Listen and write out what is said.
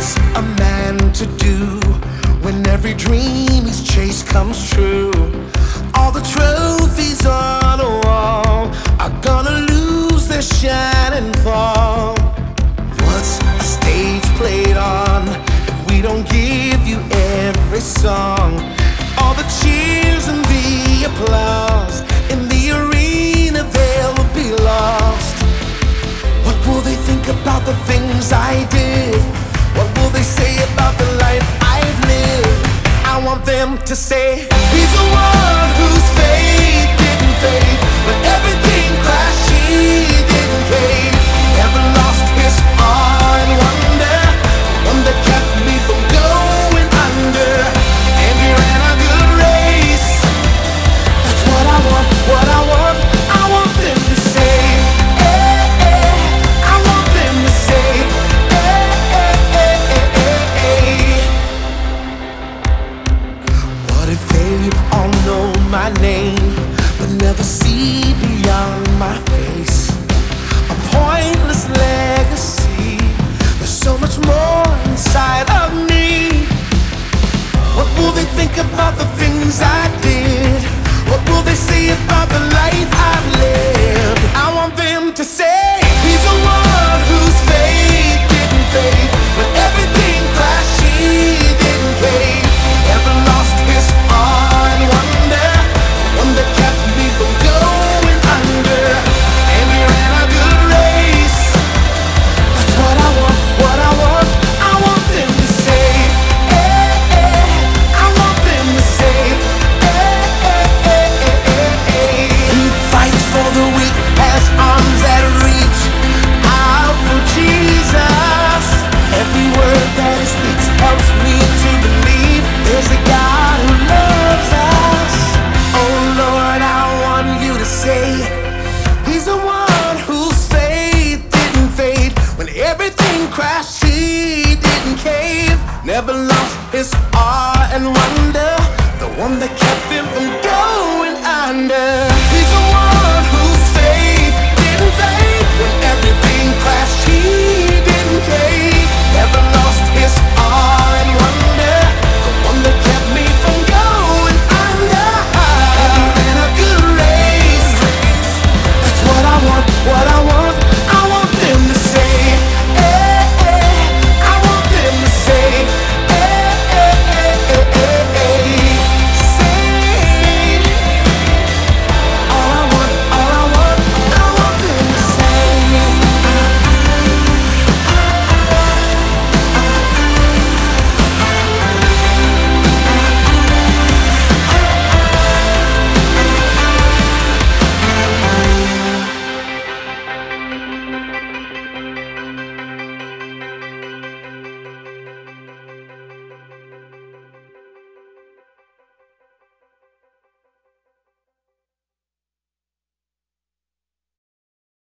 is a man to do when every dream he's chased comes true? All the trophies on the wall are gonna lose their shine and fall. What's a stage played on if we don't give you every song? All the cheers and the applause in the arena, they'll be lost. What will they think about the things I did? What will they say about the life I've lived? I want them to say, he's the one whose faith didn't fade. When everything crashed, he didn't cave. Never lost his awe and wonder, one that kept me from going under. And he ran a good race. That's what I want, what I want. I want them to say, eh, eh. I want them to say, eh, eh, eh, eh, eh. What if they all know my name but never see beyond my face? A pointless legacy. There's so much more inside of me. What will they think about the things I did? What will they say about the life I've lived? I want them to say, he's the one whose faith didn't fade. When everything crashed, he didn't cave. Never lost his awe and wonder, one that kept me from going under. And we ran a good race. That's what I want, what I want. I want them to say, eh, eh. I want them to say, eh, eh, eh, eh, eh, eh. He fights for the weak, has arms that reach out for Jesus. Every word that he speaks helps me to believe there's a God who loves us. Oh Lord, I want you to say, he's the one whose faith didn't fade. When everything crashed, he didn't cave. Never lost his awe and wonder.